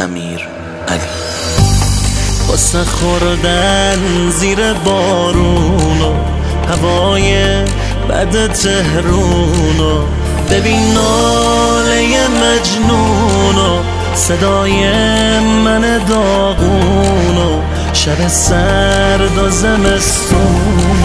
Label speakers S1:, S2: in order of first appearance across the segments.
S1: امیرعلی.
S2: واسه خوردن زیر بارون و هوای بد تهرون و ببین ناله مجنون و صدای من داغون و شب سرد و زمستون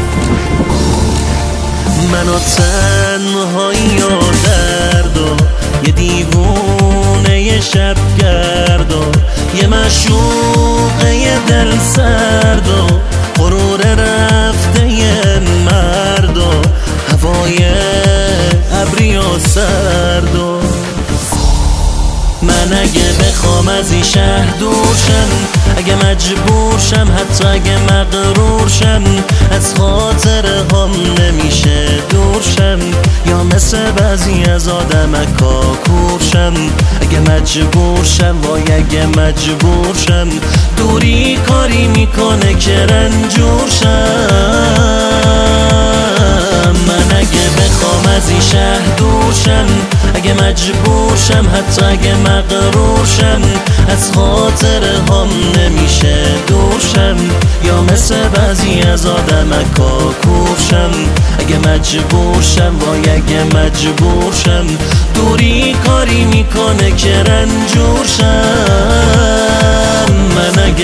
S2: من و تنهایی و درد و یه دیوونه یه شب گرد و یه معشوقه یه دل سرد و غرور رفته یه مرد و هوای ابری و سرد و من اگه بخوام از این شهر دور شم، اگه مجبور شم، حتی اگه مغرور شم، از خاطر هم نمیشه دور شم، یا مثل بعضی از آدمکا کور شم. اگه مجبور شم وای اگه مجبور شم، دوری کاری میکنه که رنجور شم. من اگه بخوام از این شهر دور شم، اگه مجبور شم، حتی اگه مغرور شم، از خاطر هم نمیشه دور شم، یا مثل بعضی از آدمکا کور شم. اگه مجبور شم وای اگه مجبور شم، دوری کاری میکنه که رنجور شم. من اگه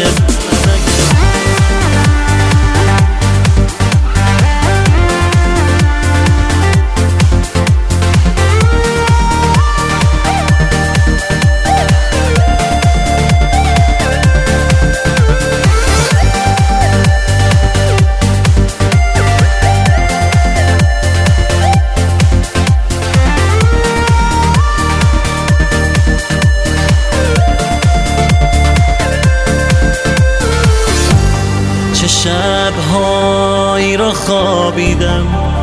S2: شب‌هایی را خوابیدم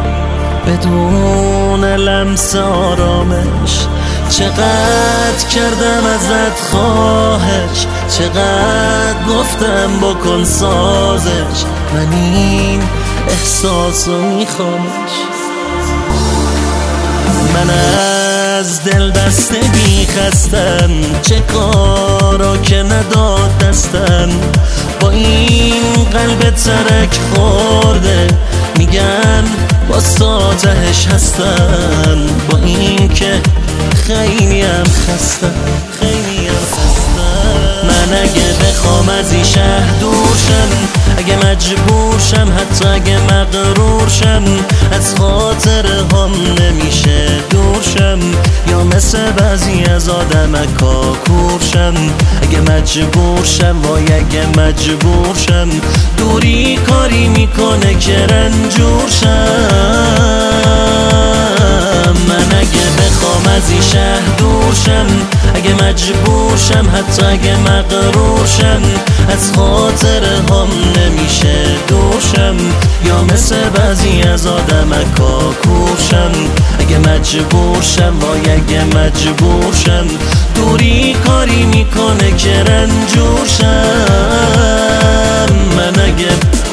S2: بدون لمس آرامش، چقدر کردم ازت خواهش، چقدر گفتم بکن سازش، من این احساسو میخوامش. من از دل بستگی خستم، چه کارا که نداد دستم، با این قلب ترک خورده میگن باز تا تهش هستم، با این که خیلی هم خستم. من اگه بخوام از این شهر دور شم، اگه مجبور شم، حتی اگه مغرور شم، از خاطر هم نمیشه دور شم، یا مثل بعضی از آدمکا کور شم. اگه مجبور شم وای اگه مجبور شم، دوری کاری میکنه که رنجور شم. من اگه بخوام از این شهر دور شم، اگه مجبور شم، حتی اگه مغرور شم، از خاطر هم نمیشه دور شم، یا مثل بعضی از آدمکا کور شم. اگه مجبور شم وای اگه مجبور شم، دوری کاری میکنه که رنجور شم. من اگه